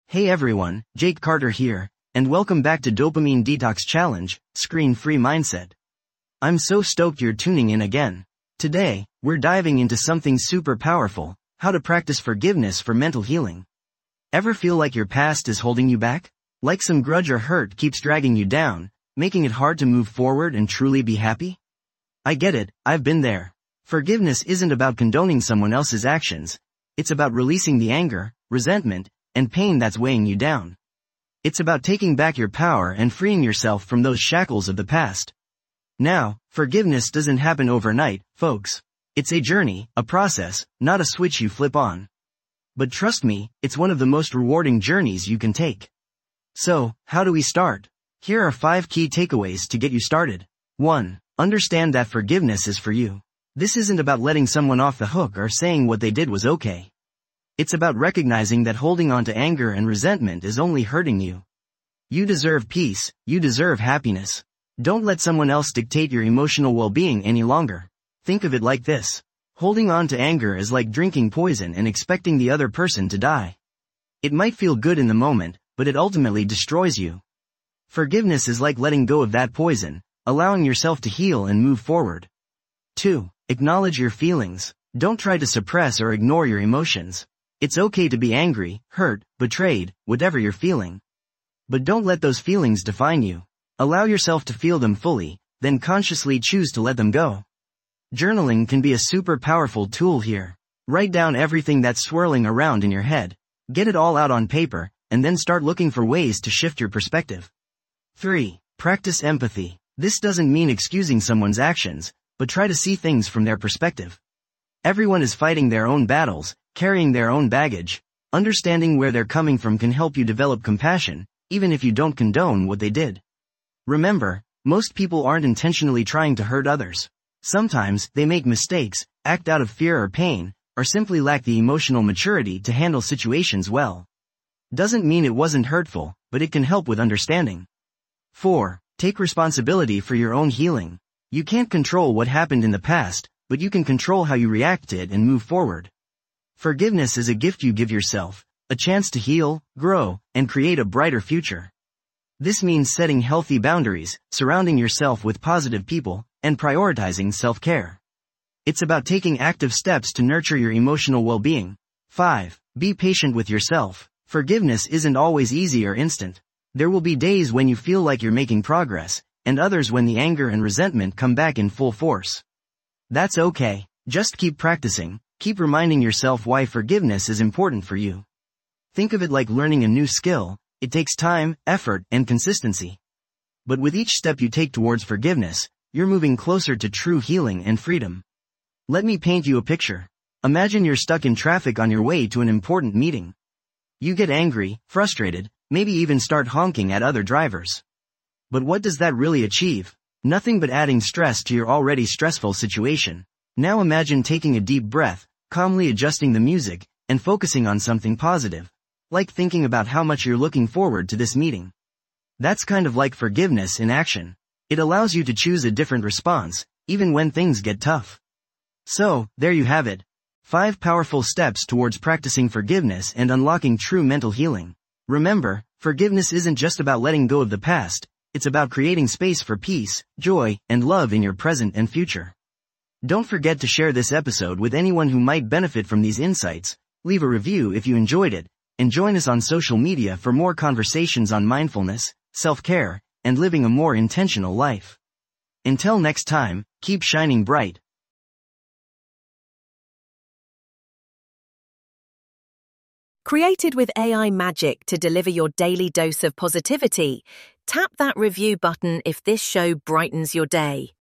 Hey everyone, Jake Carter here, and welcome back to Dopamine Detox Challenge, Screen-Free Mindset. I'm so stoked you're tuning in again. Today, we're diving into something super powerful, how to practice forgiveness for mental healing. Ever feel like your past is holding you back? Like some grudge or hurt keeps dragging you down, making it hard to move forward and truly be happy? I get it, I've been there. Forgiveness isn't about condoning someone else's actions. It's about releasing the anger, resentment, and pain that's weighing you down. It's about taking back your power and freeing yourself from those shackles of the past. Now, forgiveness doesn't happen overnight, folks. It's a journey, a process, not a switch you flip on. But trust me, it's one of the most rewarding journeys you can take. So, how do we start? Here are 5 key takeaways to get you started. 1. Understand that forgiveness is for you. This isn't about letting someone off the hook or saying what they did was okay. It's about recognizing that holding on to anger and resentment is only hurting you. You deserve peace, you deserve happiness. Don't let someone else dictate your emotional well-being any longer. Think of it like this. Holding on to anger is like drinking poison and expecting the other person to die. It might feel good in the moment, but it ultimately destroys you. Forgiveness is like letting go of that poison, allowing yourself to heal and move forward. 2. Acknowledge your feelings. Don't try to suppress or ignore your emotions. It's okay to be angry, hurt, betrayed, whatever you're feeling. But don't let those feelings define you. Allow yourself to feel them fully, then consciously choose to let them go. Journaling can be a super powerful tool here. Write down everything that's swirling around in your head. Get it all out on paper, and then start looking for ways to shift your perspective. 3. Practice empathy. This doesn't mean excusing someone's actions, but try to see things from their perspective. Everyone is fighting their own battles, carrying their own baggage. Understanding where they're coming from can help you develop compassion, even if you don't condone what they did. Remember, most people aren't intentionally trying to hurt others. Sometimes, they make mistakes, act out of fear or pain, or simply lack the emotional maturity to handle situations well. Doesn't mean it wasn't hurtful, but it can help with understanding. 4. Take responsibility for your own healing. You can't control what happened in the past, but you can control how you react to it and move forward. Forgiveness is a gift you give yourself, a chance to heal, grow, and create a brighter future. This means setting healthy boundaries, surrounding yourself with positive people, and prioritizing self-care. It's about taking active steps to nurture your emotional well-being. 5. Be patient with yourself. Forgiveness isn't always easy or instant. There will be days when you feel like you're making progress, and others when the anger and resentment come back in full force. That's okay. Just keep practicing. Keep reminding yourself why forgiveness is important for you. Think of it like learning a new skill. It takes time, effort, and consistency. But with each step you take towards forgiveness, you're moving closer to true healing and freedom. Let me paint you a picture. Imagine you're stuck in traffic on your way to an important meeting. You get angry, frustrated, maybe even start honking at other drivers. But what does that really achieve? Nothing but adding stress to your already stressful situation. Now imagine taking a deep breath, calmly adjusting the music, and focusing on something positive. Like thinking about how much you're looking forward to this meeting. That's kind of like forgiveness in action. It allows you to choose a different response, even when things get tough. So, there you have it. 5 powerful steps towards practicing forgiveness and unlocking true mental healing. Remember, forgiveness isn't just about letting go of the past, it's about creating space for peace, joy, and love in your present and future. Don't forget to share this episode with anyone who might benefit from these insights, leave a review if you enjoyed it, and join us on social media for more conversations on mindfulness, self-care, and living a more intentional life. Until next time, keep shining bright. Created with AI magic to deliver your daily dose of positivity, tap that review button if this show brightens your day.